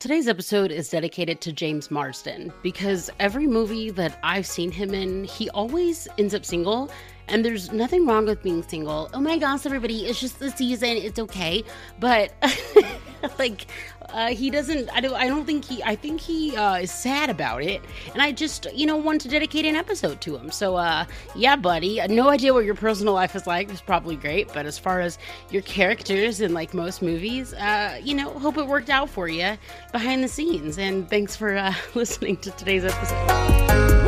Today's episode is dedicated to James Marsden because every movie that I've seen him in, he always ends up single. And there's nothing wrong with being single. Oh my gosh, everybody, it's just the season. It's okay. But he doesn't, I think he is sad about it. And I just, want to dedicate an episode to him. So, yeah, buddy, no idea what your personal life is like. It's probably great. But as far as your characters in like most movies, hope it worked out for you behind the scenes. And thanks for listening to today's episode.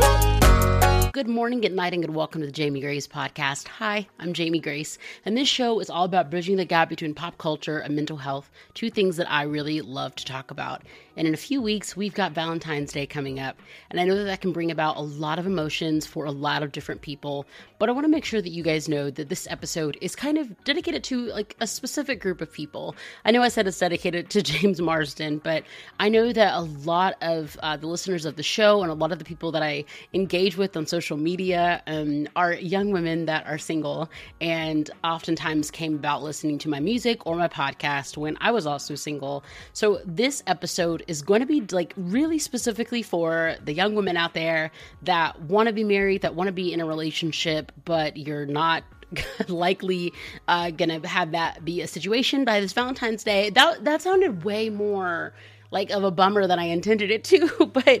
Good morning, good night, and good welcome to the Jamie Grace podcast. Hi, I'm Jamie Grace, and this show is all about bridging the gap between pop culture and mental health, two things that I really love to talk about. And in a few weeks, we've got Valentine's Day coming up, and I know that can bring about a lot of emotions for a lot of different people, but I want to make sure that you guys know that this episode is kind of dedicated to like a specific group of people. I know I said it's dedicated to James Marsden, but I know that a lot of the listeners of the show and a lot of the people that I engage with on social media are young women that are single and oftentimes came about listening to my music or my podcast when I was also single. So this episode is going to be like really specifically for the young women out there that want to be married, that want to be in a relationship, but you're not likely gonna have that be a situation by this Valentine's Day. That sounded way more like of a bummer than I intended it to, but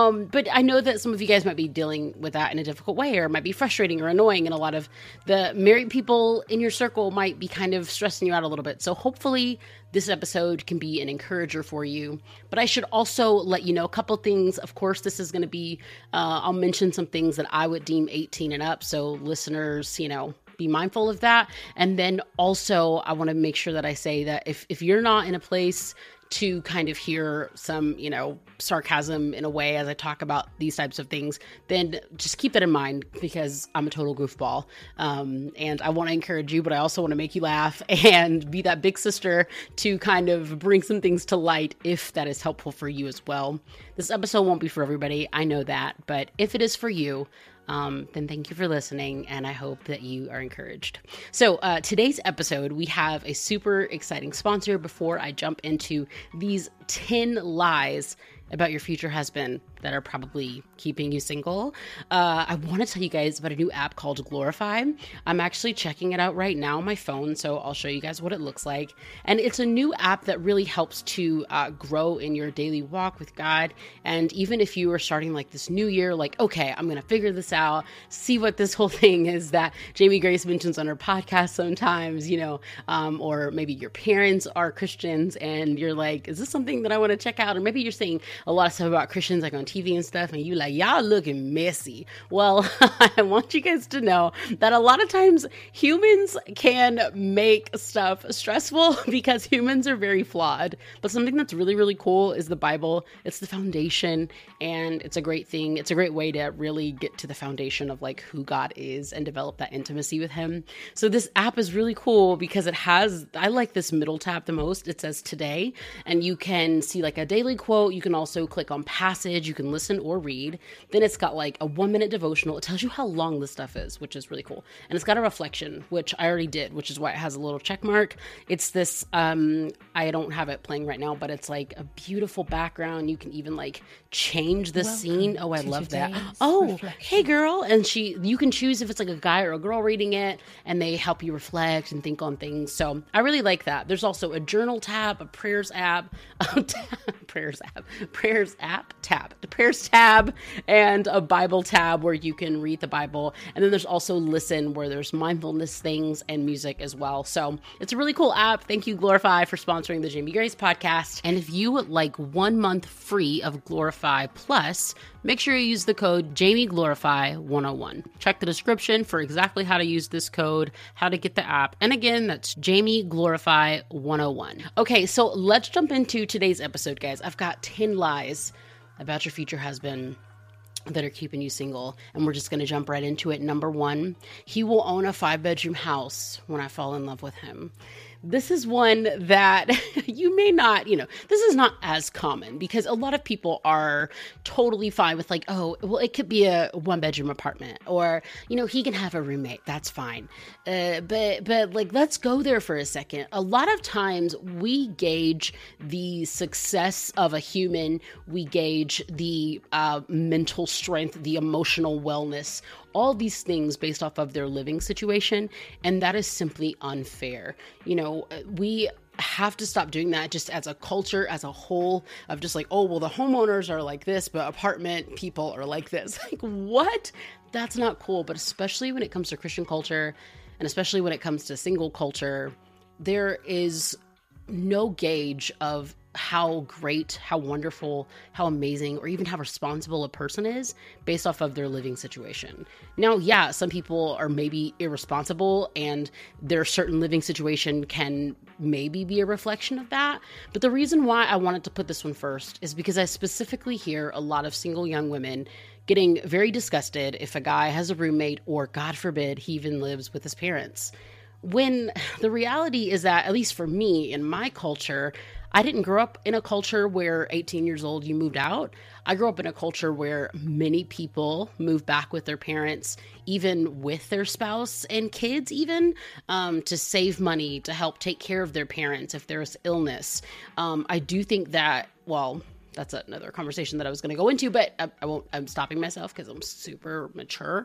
I know that some of you guys might be dealing with that in a difficult way, or it might be frustrating or annoying, and a lot of the married people in your circle might be kind of stressing you out a little bit. So hopefully this episode can be an encourager for you. But I should also let you know a couple things. Of course, this is going to be, I'll mention some things that I would deem 18 and up. So listeners, be mindful of that. And then also I want to make sure that I say that if you're not in a place to kind of hear some, sarcasm in a way as I talk about these types of things, then just keep that in mind because I'm a total goofball. And I want to encourage you, but I also want to make you laugh and be that big sister to kind of bring some things to light if that is helpful for you as well. This episode won't be for everybody. I know that, but if it is for you, then thank you for listening, and I hope that you are encouraged. So today's episode, we have a super exciting sponsor before I jump into these 10 lies about your future husband that are probably keeping you single. I want to tell you guys about a new app called Glorify. I'm actually checking it out right now on my phone, so I'll show you guys what it looks like. And it's a new app that really helps to grow in your daily walk with God. And even if you are starting like this new year, like, okay, I'm going to figure this out, see what this whole thing is that Jamie Grace mentions on her podcast sometimes, or maybe your parents are Christians and you're like, is this something that I want to check out? Or maybe you're saying a lot of stuff about Christians like on TV and stuff, and you like, y'all looking messy. Well, I want you guys to know that a lot of times humans can make stuff stressful because humans are very flawed. But something that's really, really cool is the Bible. It's the foundation, and it's a great thing. It's a great way to really get to the foundation of like who God is and develop that intimacy with him. So this app is really cool because I like this middle tab the most. It says today, and you can see like a daily quote. You can also click on passage. You can listen or read. Then it's got like a 1-minute devotional. It tells you how long this stuff is, which is really cool. And it's got a reflection, which I already did, which is why it has a little check mark. It's this, I don't have it playing right now, but it's like a beautiful background. You can even like change the scene. Oh, I love that. Oh, hey girl. And you can choose if it's like a guy or a girl reading it, and they help you reflect and think on things. So I really like that. There's also a journal tab, a prayers app, the prayers tab, and a Bible tab where you can read the Bible. And then there's also Listen, where there's mindfulness things and music as well. So it's a really cool app. Thank you, Glorify, for sponsoring the Jamie Grace podcast. And if you would like 1 month free of Glorify Plus, make sure you use the code JamieGlorify101. Check the description for exactly how to use this code, how to get the app. And again, that's JamieGlorify101. Okay, so let's jump into today's episode, guys. I've got 10 lies about your future husband that are keeping you single, and we're just going to jump right into it. Number 1, he will own a 5-bedroom house when I fall in love with him. this is one that you may not, this is not as common because a lot of people are totally fine with like, oh, well, it could be a 1-bedroom apartment or, he can have a roommate. That's fine. But like, let's go there for a second. A lot of times we gauge the success of a human. We gauge the mental strength, the emotional wellness, all these things based off of their living situation. And that is simply unfair. We have to stop doing that just as a culture, as a whole, of just like, oh, well, the homeowners are like this, but apartment people are like this. Like, what? That's not cool. But especially when it comes to Christian culture, and especially when it comes to single culture, there is no gauge of how great, how wonderful, how amazing, or even how responsible a person is based off of their living situation. Now, yeah, some people are maybe irresponsible and their certain living situation can maybe be a reflection of that. But the reason why I wanted to put this one first is because I specifically hear a lot of single young women getting very disgusted if a guy has a roommate or, God forbid, he even lives with his parents. When the reality is that, at least for me, in my culture, I didn't grow up in a culture where 18 years old, you moved out. I grew up in a culture where many people move back with their parents, even with their spouse and kids, even to save money, to help take care of their parents if there's illness. I do think that, well, that's another conversation that I was going to go into, but I won't. I'm stopping myself because I'm super mature.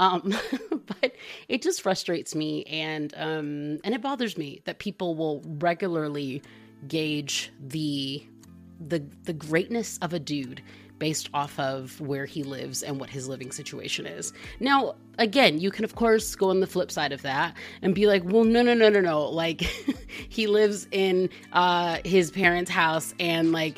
But it just frustrates me, and it bothers me that people will regularly gauge the greatness of a dude based off of where he lives and what his living situation is. Now, again, you can of course go on the flip side of that and be like, well, no. Like he lives in his parents' house and like,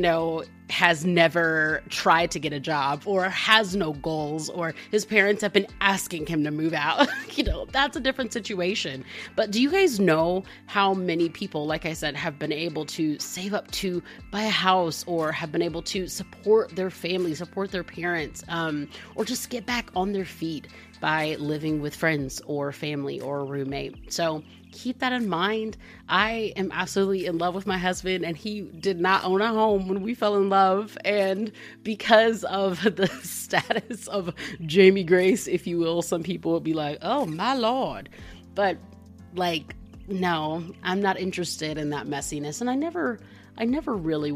has never tried to get a job or has no goals, or his parents have been asking him to move out. That's a different situation. But do you guys know how many people, like I said, have been able to save up to buy a house or have been able to support their family, support their parents, or just get back on their feet by living with friends or family or a roommate? So keep that in mind. I am absolutely in love with my husband, and he did not own a home when we fell in love. And because of the status of Jamie Grace, if you will, some people would be like, oh my Lord. But like, no, I'm not interested in that messiness. And I never really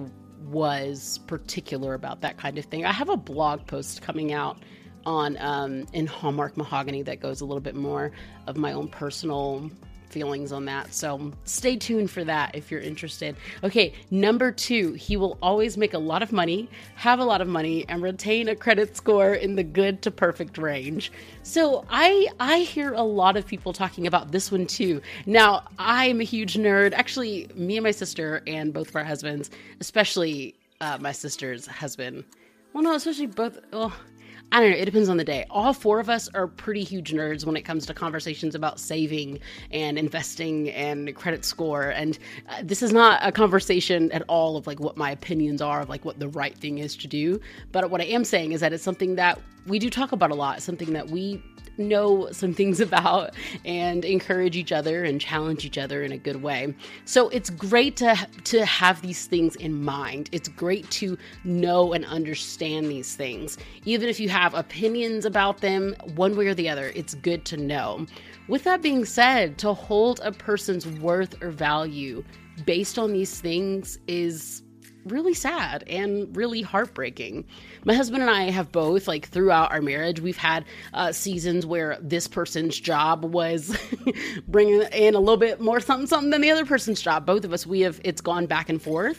was particular about that kind of thing. I have a blog post coming out on in Hallmark Mahogany that goes a little bit more of my own personal feelings on that. So stay tuned for that if you're interested. Okay, number 2, he will always make a lot of money, have a lot of money, and retain a credit score in the good to perfect range. So I hear a lot of people talking about this one too. Now, I'm a huge nerd. Actually, me and my sister and both of our husbands, especially my sister's husband. Well, no, especially both. Well, I don't know. It depends on the day. All 4 of us are pretty huge nerds when it comes to conversations about saving and investing and credit score. And this is not a conversation at all of like what my opinions are of like what the right thing is to do. But what I am saying is that it's something that we do talk about a lot, something that we know some things about and encourage each other and challenge each other in a good way. So it's great to have these things in mind. It's great to know and understand these things. Even if you have opinions about them one way or the other, it's good to know. With that being said, to hold a person's worth or value based on these things is really sad and really heartbreaking. My husband and I have both, like throughout our marriage, we've had seasons where this person's job was bringing in a little bit more something than the other person's job. Both of us, it's gone back and forth.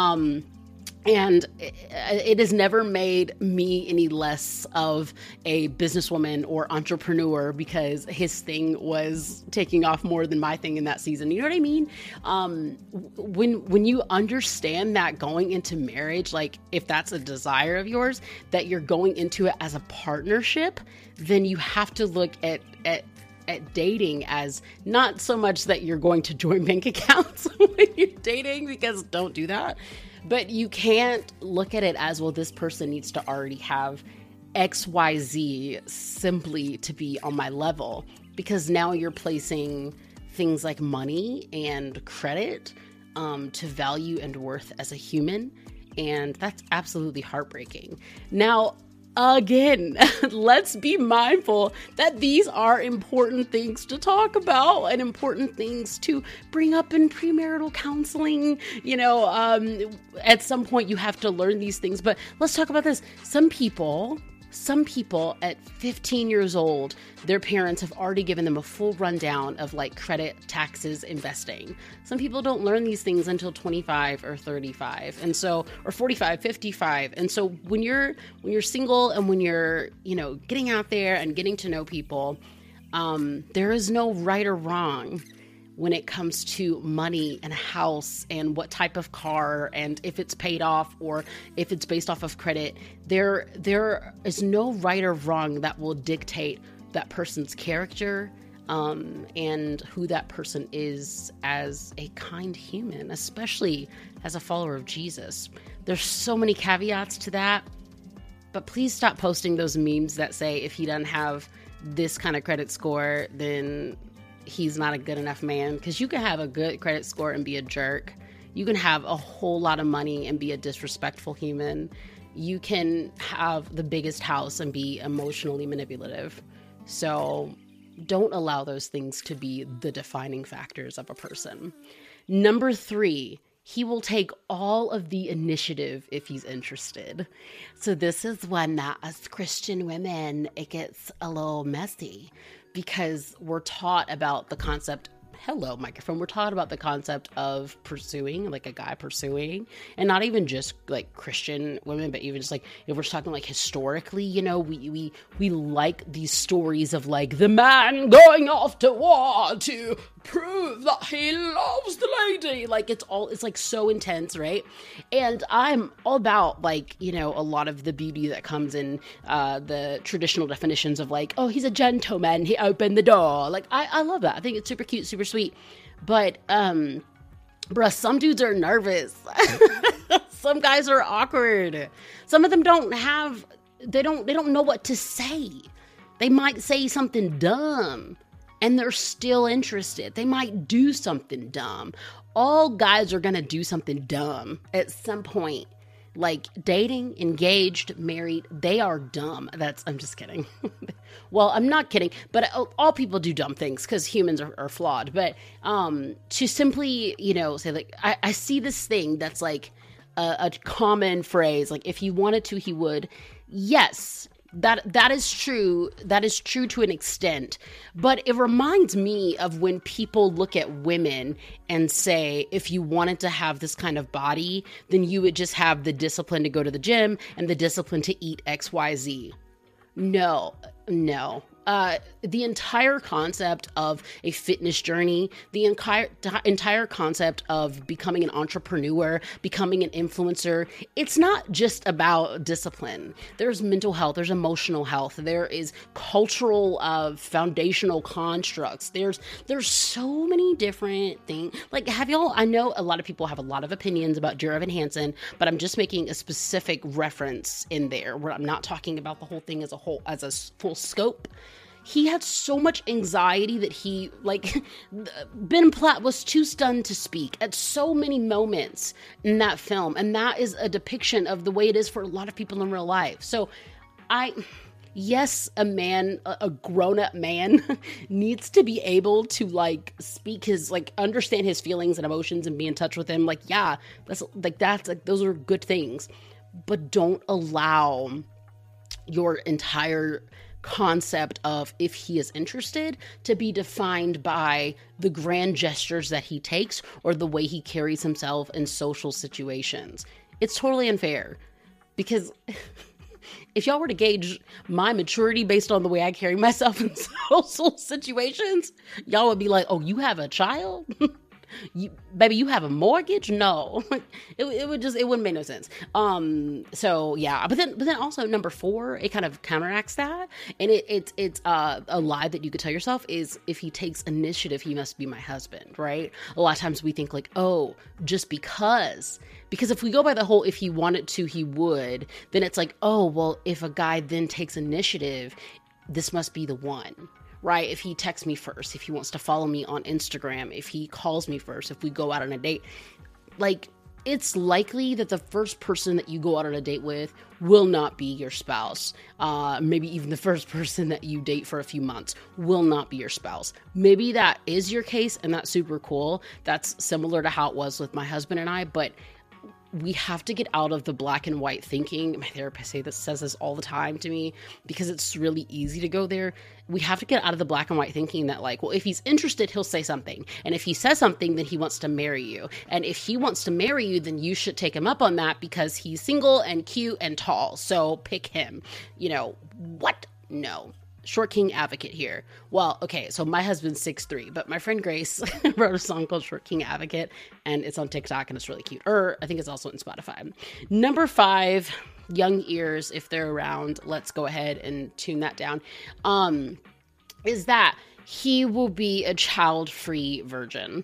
And it has never made me any less of a businesswoman or entrepreneur because his thing was taking off more than my thing in that season. You know what I mean? When you understand that going into marriage, like if that's a desire of yours, that you're going into it as a partnership, then you have to look at dating as not so much that you're going to join bank accounts when you're dating, because don't do that. But you can't look at it as, well, this person needs to already have XYZ simply to be on my level, because now you're placing things like money and credit to value and worth as a human. And that's absolutely heartbreaking. Now, again, let's be mindful that these are important things to talk about and important things to bring up in premarital counseling. At some point you have to learn these things, but let's talk about this. Some people at 15 years old, their parents have already given them a full rundown of like credit, taxes, investing. Some people don't learn these things until 25 or 35. And so, or 45, 55. And so when you're single and when you're, getting out there and getting to know people, there is no right or wrong when it comes to money and a house and what type of car and if it's paid off or if it's based off of credit. There is no right or wrong that will dictate that person's character and who that person is as a kind human, especially as a follower of Jesus. There's so many caveats to that, but please stop posting those memes that say if he doesn't have this kind of credit score, then he's not a good enough man, because you can have a good credit score and be a jerk. You can have a whole lot of money and be a disrespectful human. You can have the biggest house and be emotionally manipulative. So don't allow those things to be the defining factors of a person. Number 3, he will take all of the initiative if he's interested. So this is when us Christian women, it gets a little messy, because we're taught about the concept, hello microphone, we're taught about the concept of pursuing, like a guy pursuing, and not even just like Christian women, but even just like, if we're talking like historically, we like these stories of like the man going off to war to prove that he loves the lady. Like it's like so intense, right? And I'm all about like, a lot of the beauty that comes in the traditional definitions of like, oh, he's a gentleman, he opened the door. Like I love that. I think it's super cute, super sweet. But bruh, some dudes are nervous. Some guys are awkward. Some of them don't know what to say. They might say something dumb and they're still interested. They might do something dumb. All guys are going to do something dumb at some point. Like dating, engaged, married, they are dumb. I'm just kidding. Well, I'm not kidding, but all people do dumb things because humans are flawed. But to simply, say like, I see this thing that's like a common phrase, like if he wanted to, he would. Yes, that is true. That is true to an extent. But it reminds me of when people look at women and say, if you wanted to have this kind of body, then you would just have the discipline to go to the gym and the discipline to eat XYZ. No. The entire concept of a fitness journey, the entire concept of becoming an entrepreneur, becoming an influencer, it's not just about discipline. There's mental health, there's emotional health, there is cultural foundational constructs. There's so many different things. Like, I know a lot of people have a lot of opinions about Dear Evan Hansen, but I'm just making a specific reference in there where I'm not talking about the whole thing as a whole, as a full scope. He had so much anxiety that Ben Platt was too stunned to speak at so many moments in that film. And that is a depiction of the way it is for a lot of people in real life. So yes, a grown-up man needs to be able to speak his, understand his feelings and emotions and be in touch with him. Those are good things, but don't allow your entire concept of if he is interested to be defined by the grand gestures that he takes or the way he carries himself in social situations. It's totally unfair, because if y'all were to gauge my maturity based on the way I carry myself in social situations, y'all would be like, oh, you have a child? Baby, you have a mortgage? No, it wouldn't make no sense. So yeah, but then also number 4, it kind of counteracts that, and it's a lie that you could tell yourself is, if he takes initiative, he must be my husband, right? A lot of times we think like, oh, just because if we go by the whole, if he wanted to, he would, then it's like, oh, well, if a guy then takes initiative, this must be the one. right? If he texts me first, if he wants to follow me on Instagram, if he calls me first, if we go out on a date, like, it's likely that the first person that you go out on a date with will not be your spouse. Maybe even the first person that you date for a few months will not be your spouse. Maybe that is your case, and that's super cool. That's similar to how it was with my husband and I, but we have to get out of the black and white thinking. My therapist says this all the time to me because it's really easy to go there. We have to get out of the black and white thinking that, like, well, if he's interested, he'll say something. And if he says something, then he wants to marry you. And if he wants to marry you, then you should take him up on that because he's single and cute and tall. So pick him. You know, what? No. Short King Advocate here. Well, okay, so my husband's 6'3", but my friend Grace wrote a song called Short King Advocate, and it's on TikTok, and it's really cute. I think it's also on Spotify. Number 5, young ears, if they're around, let's go ahead and tune that down, is that he will be a child-free virgin.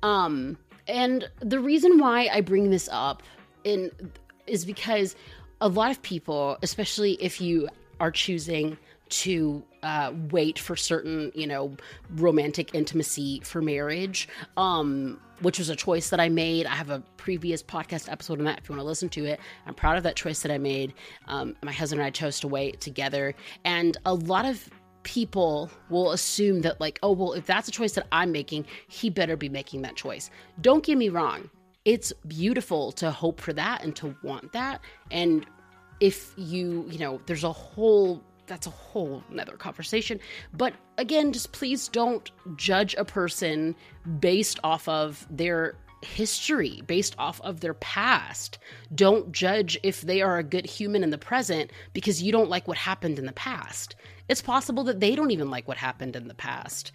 And the reason why I bring this up is because a lot of people, especially if you are choosing to wait for certain, romantic intimacy for marriage, which was a choice that I made. I have a previous podcast episode on that if you want to listen to it. I'm proud of that choice that I made. My husband and I chose to wait together. And a lot of people will assume that, like, oh, well, if that's a choice that I'm making, he better be making that choice. Don't get me wrong. It's beautiful to hope for that and to want that. And if there's that's a whole nother conversation. But again, just please don't judge a person based off of their history, based off of their past. Don't judge if they are a good human in the present because you don't like what happened in the past. It's possible that they don't even like what happened in the past.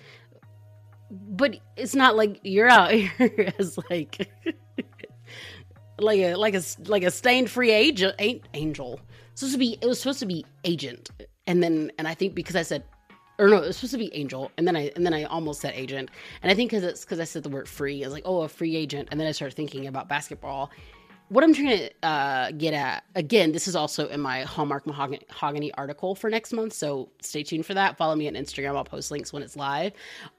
But it's not like you're out here as like a stained free angel. It was supposed to be agent. And I think because I said, or no, it was supposed to be angel. And then I almost said agent. And I think because I said the word free, I was like, oh, a free agent. And then I started thinking about basketball. What I'm trying to get at, again, this is also in my Hallmark Mahogany article for next month. So stay tuned for that. Follow me on Instagram. I'll post links when it's live.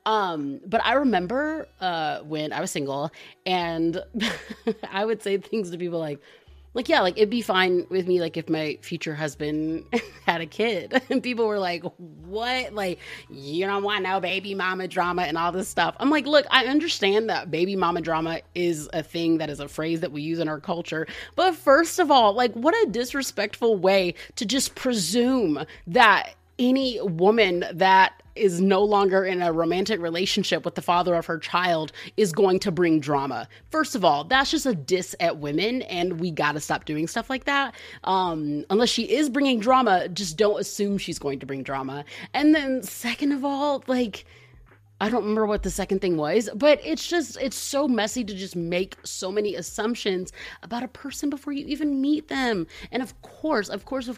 But I remember when I was single and I would say things to people like, yeah, like, it'd be fine with me, like, if my future husband had a kid. And people were like, what? Like, you don't want no baby mama drama and all this stuff. I'm like, look, I understand that baby mama drama is a thing, that is a phrase that we use in our culture. But first of all, like, what a disrespectful way to just presume that any woman that is no longer in a romantic relationship with the father of her child is going to bring drama. First of all, that's just a diss at women, and we gotta stop doing stuff like that. Unless she is bringing drama, just don't assume she's going to bring drama. And then second of all, like, I don't remember what the second thing was, but it's so messy to just make so many assumptions about a person before you even meet them. And of course,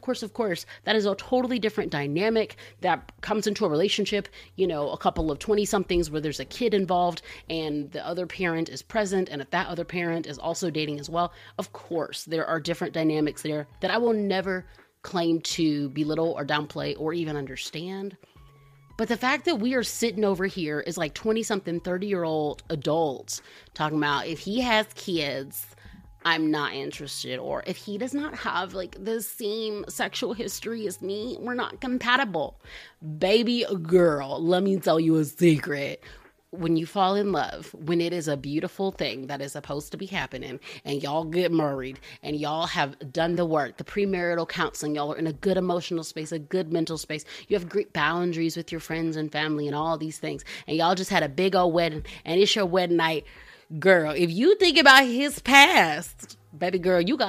that is a totally different dynamic that comes into a relationship, a couple of 20-somethings where there's a kid involved and the other parent is present. And if that other parent is also dating as well, of course, there are different dynamics there that I will never claim to belittle or downplay or even understand. But the fact that we are sitting over here is like 20-something, 30-year-old adults talking about if he has kids, I'm not interested. Or if he does not have like the same sexual history as me, we're not compatible. Baby girl, let me tell you a secret. When you fall in love, when it is a beautiful thing that is supposed to be happening and y'all get married and y'all have done the work, the premarital counseling, y'all are in a good emotional space, a good mental space, you have great boundaries with your friends and family and all these things, and y'all just had a big old wedding and it's your wedding night, girl, if you think about his past, baby girl, you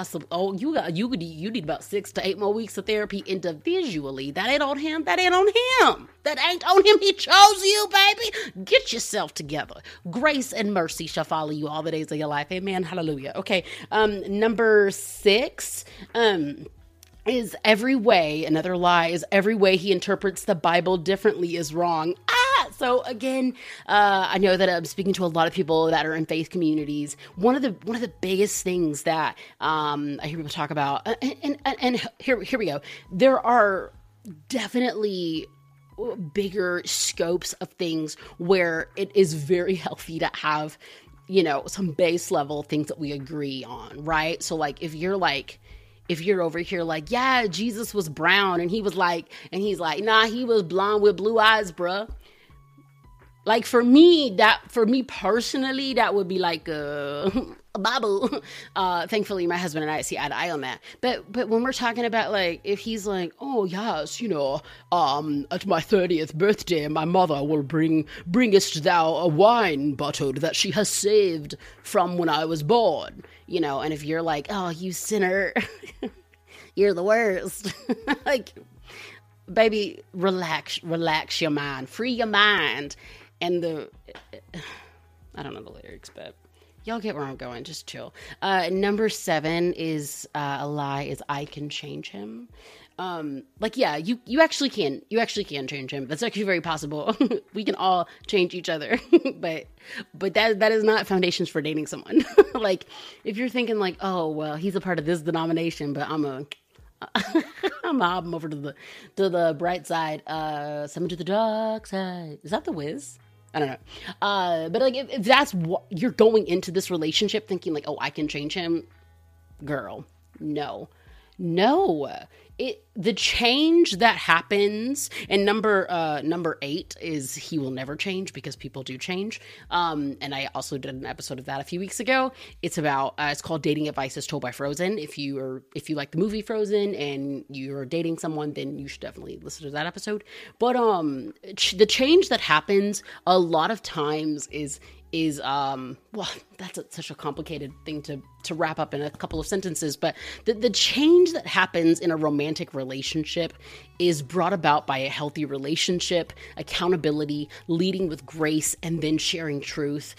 need about 6 to 8 more weeks of therapy individually. That ain't on him. That ain't on him. He chose you, baby. Get yourself together. Grace and mercy shall follow you all the days of your life. Amen. Hallelujah. Okay. Number 6, is every way he interprets the Bible differently is wrong. So again, I know that I'm speaking to a lot of people that are in faith communities. One of the biggest things that I hear people talk about, and here we go. There are definitely bigger scopes of things where it is very healthy to have, some base level things that we agree on, right? So like if you're over here like, yeah, Jesus was brown and he's like, nah, he was blonde with blue eyes, bruh. Like for me personally, that would be like a Bible. Thankfully, my husband and I see eye to eye on that. But when we're talking about like, if he's like, oh yes, at my 30th birthday, my mother will bringest thou a wine bottled that she has saved from when I was born, and if you're like, oh, you sinner, you're the worst. Like, baby, relax your mind, free your mind. And I don't know the lyrics, but y'all get where I'm going. Just chill. Number 7 is a lie. Is I can change him. You actually can. You actually can change him. That's actually very possible. We can all change each other. but that is not foundations for dating someone. Like if you're thinking like, oh well, he's a part of this denomination, but I'm a mob him over to the bright side. Summon to the dark side. Is that The Wiz? I don't know. But like if that's what you're going into this relationship thinking like, oh, I can change him, girl, no. The change that happens, and number 8 is he will never change because people do change. And I also did an episode of that a few weeks ago. It's about it's called Dating Advice as Told by Frozen. If you like the movie Frozen and you're dating someone, then you should definitely listen to that episode. But the change that happens a lot of times is that's such a complicated thing to wrap up in a couple of sentences, but the change that happens in a romantic relationship is brought about by a healthy relationship, accountability, leading with grace, and then sharing truth.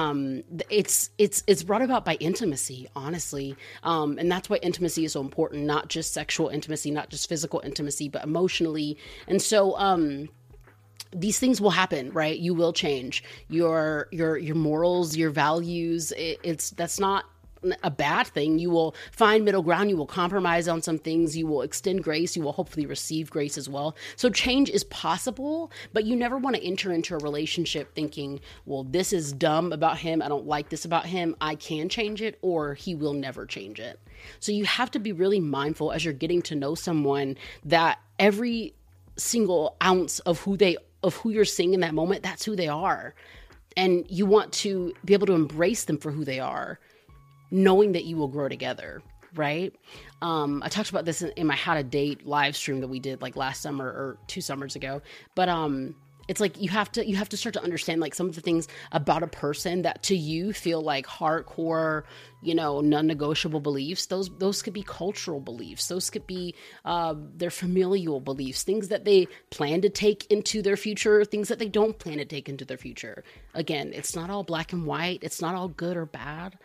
It's brought about by intimacy, honestly. And that's why intimacy is so important, not just sexual intimacy, not just physical intimacy, but emotionally. And so, these things will happen, right? You will change your morals, your values. That's not a bad thing. You will find middle ground. You will compromise on some things. You will extend grace. You will hopefully receive grace as well. So change is possible, but you never want to enter into a relationship thinking, well, this is dumb about him. I don't like this about him. I can change it, or he will never change it. So you have to be really mindful as you're getting to know someone that every single ounce of who you're seeing in that moment, that's who they are. And you want to be able to embrace them for who they are, knowing that you will grow together, right? I talked about this in my How to Date live stream that we did like last summer or 2 summers ago. But it's like you have to start to understand like some of the things about a person that to you feel like hardcore, non-negotiable beliefs. Those could be cultural beliefs. Those could be their familial beliefs, things that they plan to take into their future, things that they don't plan to take into their future. Again, it's not all black and white. It's not all good or bad.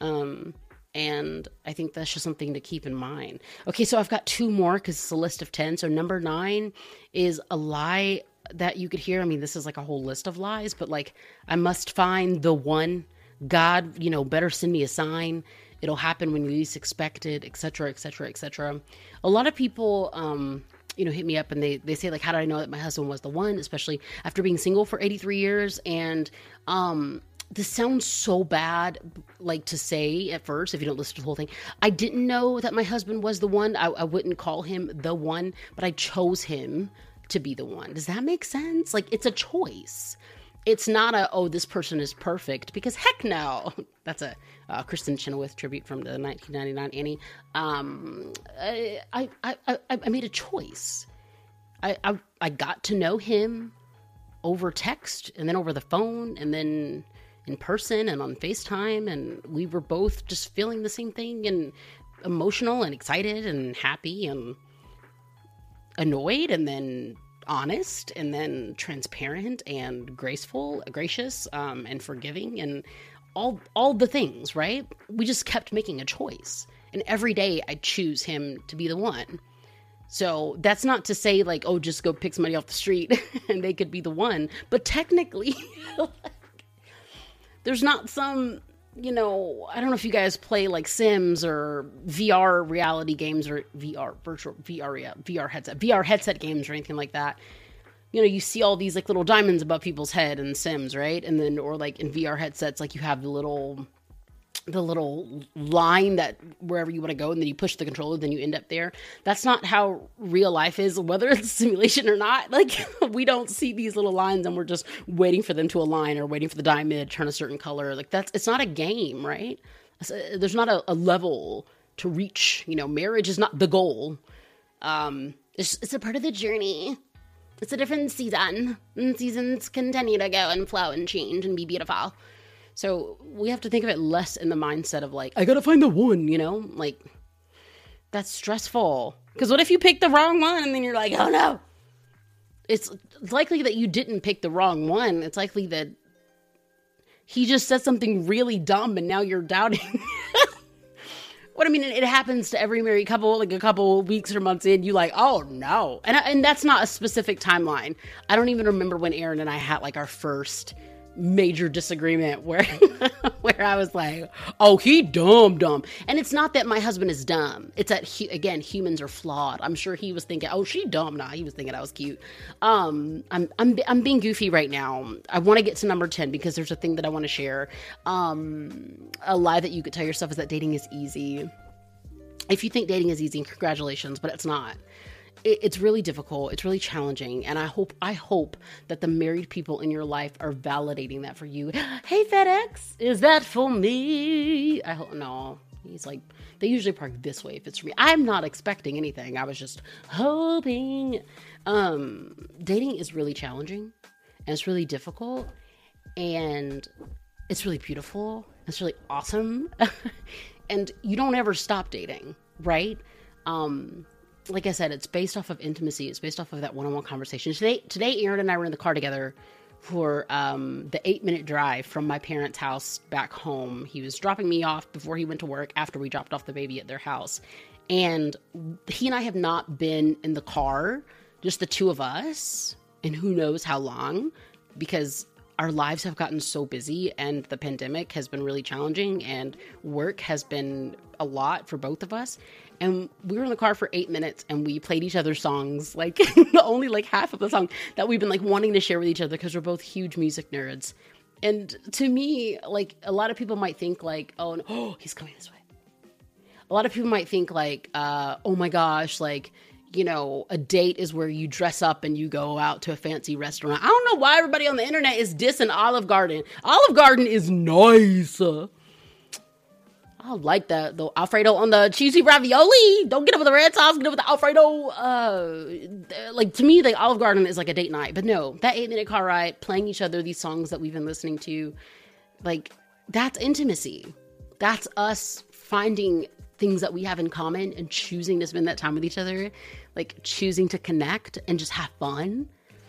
And I think that's just something to keep in mind. Okay, so I've got 2 more because it's a list of 10. So number 9 is a lie that you could hear. I mean, this is like a whole list of lies, but like, I must find the one. God, better send me a sign. It'll happen when you least expect it, et cetera, et cetera, et cetera. A lot of people, hit me up and they say like, how did I know that my husband was the one, especially after being single for 83 years. And, this sounds so bad, like to say at first, if you don't listen to the whole thing. I didn't know that my husband was the one. I wouldn't call him the one, but I chose him to be the one. Does that make sense? Like, it's a choice. It's not this person is perfect, because heck no. That's a Kristen Chenoweth tribute from the 1999 Annie. I made a choice. I got to know him over text and then over the phone and then in person and on FaceTime, and we were both just feeling the same thing and emotional and excited and happy and annoyed and then honest and then transparent and gracious and forgiving and all the things, right? We just kept making a choice, and every day I choose him to be the one. So that's not to say like, oh, just go pick somebody off the street and they could be the one, but technically there's not some, I don't know if you guys play like Sims or VR reality games or VR headset games or anything like that. you see all these like little diamonds above people's head in Sims, right? And then, or like in VR headsets, like you have the little line that wherever you want to go, and then you push the controller, then you end up there. That's not how real life is, whether it's a simulation or not. Like, we don't see these little lines and we're just waiting for them to align or waiting for the diamond to turn a certain color. Like, it's not a game, right? There's not a level to reach. Marriage is not the goal. It's a part of the journey. It's a different season, and seasons continue to go and flow and change and be beautiful. So we have to think of it less in the mindset of like, I gotta find the one, like that's stressful. Because what if you pick the wrong one and then you're like, oh no? It's likely that you didn't pick the wrong one. It's likely that he just said something really dumb and now you're doubting. What I mean, it happens to every married couple, like a couple weeks or months in, you like, oh no. And that's not a specific timeline. I don't even remember when Aaron and I had like our first major disagreement where where I was like, oh, he dumb. And it's not that my husband is dumb. It's that, again, humans are flawed. I'm sure he was thinking, oh, she dumb. Nah, he was thinking I was cute. I'm being goofy right now. I want to get to number 10 because there's a thing that I want to share. A lie that you could tell yourself is that dating is easy. If you think dating is easy, congratulations, but it's not. It's really difficult. It's really challenging. And I hope that the married people in your life are validating that for you. Hey, FedEx, is that for me? I hope, no. He's like, they usually park this way if it's for me. I'm not expecting anything. I was just hoping. Dating is really challenging and it's really difficult and it's really beautiful. It's really awesome. And you don't ever stop dating, right? Like I said, it's based off of intimacy. It's based off of that one-on-one conversation. Today, Aaron and I were in the car together for the 8-minute drive from my parents' house back home. He was dropping me off before he went to work after we dropped off the baby at their house. And he and I have not been in the car, just the two of us, and who knows how long, because our lives have gotten so busy and the pandemic has been really challenging and work has been a lot for both of us. And we were in the car for 8 minutes and we played each other's songs, like only like half of the song that we've been like wanting to share with each other because we're both huge music nerds. And to me, like a lot of people might think like, oh, no, he's coming this way. A lot of people might think like, oh my gosh, like, a date is where you dress up and you go out to a fancy restaurant. I don't know why everybody on the internet is dissing Olive Garden. Olive Garden is nice. I like that, the Alfredo on the cheesy ravioli. Don't get up with the red sauce, get up with the Alfredo. Like, to me, the Olive Garden is like a date night. But no, that 8-minute car ride, playing each other these songs that we've been listening to, like, that's intimacy. That's us finding things that we have in common and choosing to spend that time with each other, like choosing to connect and just have fun.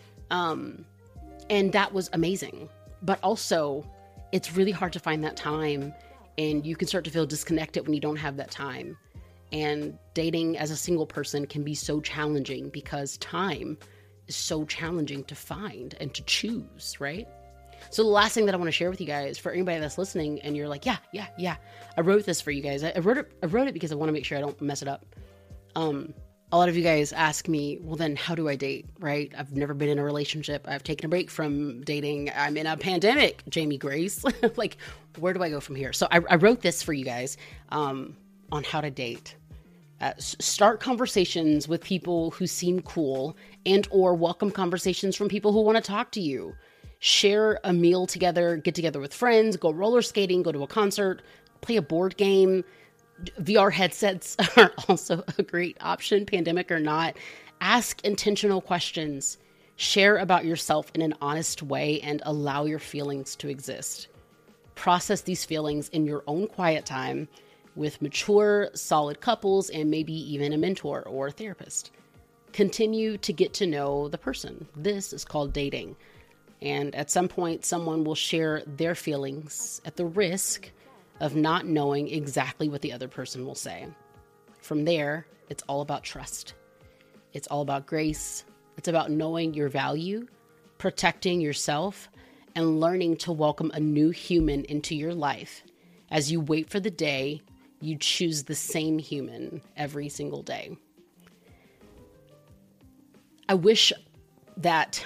And that was amazing. But also, it's really hard to find that time. And you can start to feel disconnected when you don't have that time. And dating as a single person can be so challenging because time is so challenging to find and to choose, right? So the last thing that I want to share with you guys, for anybody that's listening and you're like, yeah, I wrote this for you guys. I wrote it because I want to make sure I don't mess it up. A lot of you guys ask me, well, then how do I date, right? I've never been in a relationship. I've taken a break from dating. I'm in a pandemic, Jamie Grace. Like, where do I go from here? So I wrote this for you guys on how to date. Start conversations with people who seem cool and or welcome conversations from people who want to talk to you. Share a meal together, get together with friends, go roller skating, go to a concert, play a board game. VR headsets are also a great option, pandemic or not. Ask intentional questions. Share about yourself in an honest way and allow your feelings to exist. Process these feelings in your own quiet time with mature, solid couples and maybe even a mentor or a therapist. Continue to get to know the person. This is called dating. And at some point, someone will share their feelings at the risk of not knowing exactly what the other person will say. From there, it's all about trust. It's all about grace. It's about knowing your value, protecting yourself, and learning to welcome a new human into your life as you wait for the day you choose the same human every single day. I wish that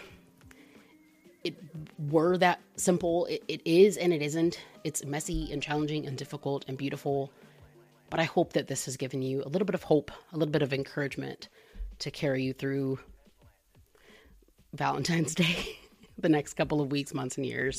it were that simple. It is and it isn't. It's messy and challenging and difficult and beautiful. But I hope that this has given you a little bit of hope, a little bit of encouragement to carry you through Valentine's Day, the next couple of weeks, months, and years.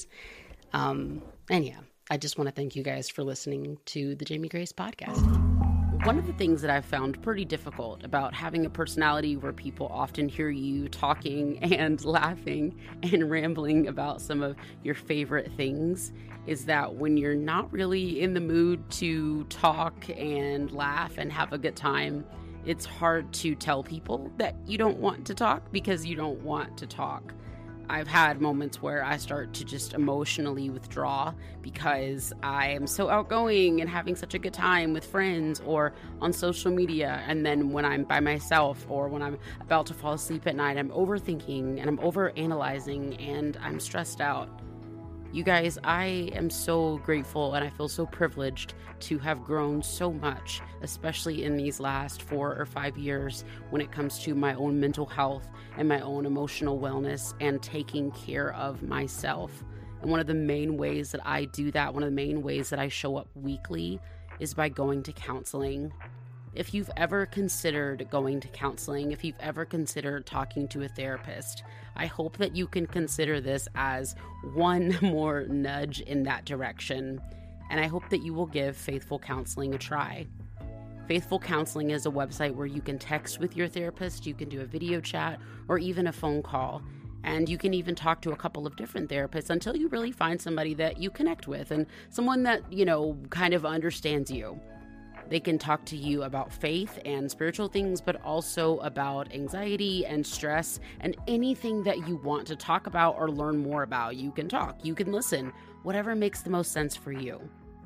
And yeah, I just want to thank you guys for listening to the Jamie Grace podcast. One of the things that I've found pretty difficult about having a personality where people often hear you talking and laughing and rambling about some of your favorite things is that when you're not really in the mood to talk and laugh and have a good time, it's hard to tell people that you don't want to talk because you don't want to talk. I've had moments where I start to just emotionally withdraw because I am so outgoing and having such a good time with friends or on social media. And then when I'm by myself or when I'm about to fall asleep at night, I'm overthinking and I'm overanalyzing and I'm stressed out. You guys, I am so grateful and I feel so privileged to have grown so much, especially in these last 4 or 5 years when it comes to my own mental health and my own emotional wellness and taking care of myself. And one of the main ways that I do that, one of the main ways that I show up weekly is by going to counseling. If you've ever considered going to counseling, if you've ever considered talking to a therapist, I hope that you can consider this as one more nudge in that direction. And I hope that you will give Faithful Counseling a try. Faithful Counseling is a website where you can text with your therapist, you can do a video chat, or even a phone call. And you can even talk to a couple of different therapists until you really find somebody that you connect with and someone that, kind of understands you. They can talk to you about faith and spiritual things, but also about anxiety and stress and anything that you want to talk about or learn more about. You can talk, you can listen, whatever makes the most sense for you.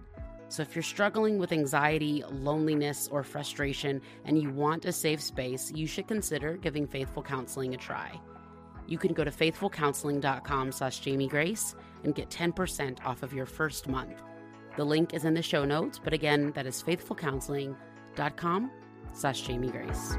So if you're struggling with anxiety, loneliness, or frustration, and you want a safe space, you should consider giving Faithful Counseling a try. You can go to faithfulcounseling.com/JamieGrace and get 10% off of your first month. The link is in the show notes, but again, that is faithfulcounseling.com/JamieGrace.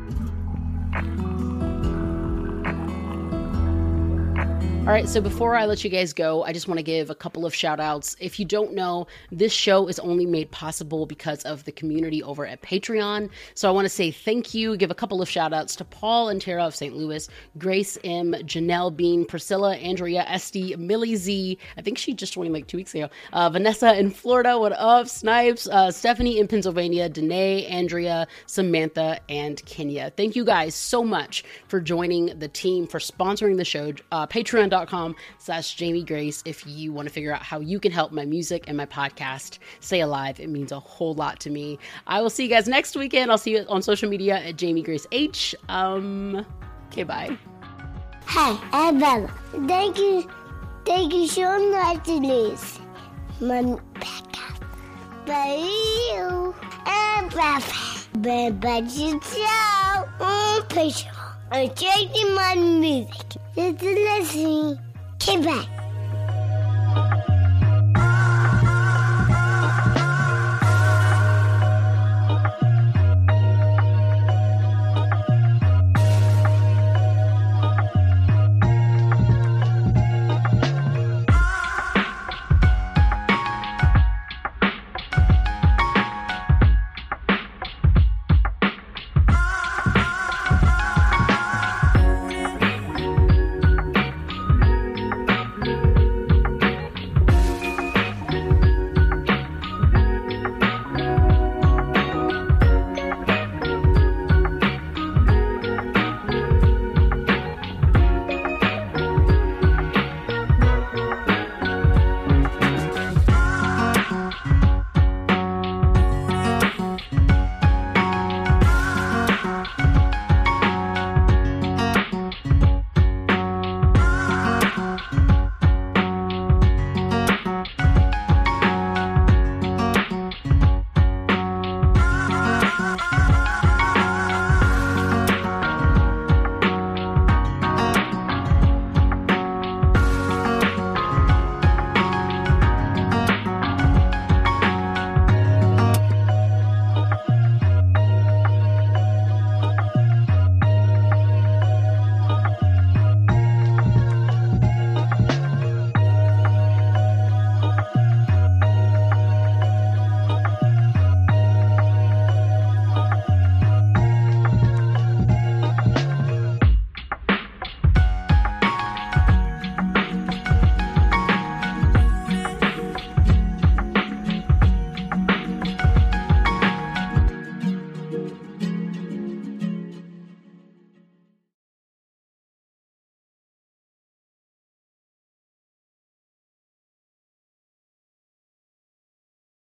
All right, so before I let you guys go, I just want to give a couple of shout outs. If you don't know, this show is only made possible because of the community over at Patreon. So I want to say thank you, give a couple of shout outs to Paul and Tara of St. Louis, Grace M, Janelle Bean, Priscilla, Andrea, Esty, Millie Z, I think she just joined like 2 weeks ago, Vanessa in Florida, what up, Snipes, Stephanie in Pennsylvania, Danae, Andrea, Samantha, and Kenya. Thank you guys so much for joining the team, for sponsoring the show. Patreon.com/Jamie Grace if you want to figure out how you can help my music and my podcast stay alive. It means a whole lot to me. I will see you guys next weekend. I'll see you on social media at Jamie Grace H. Okay, bye. Hi, I'm Bella. Thank you so much, Liz. My podcast. Bye, you. And bye. Bye, you show on Patreon. I'm checking my music. Just listening. Okay, bye.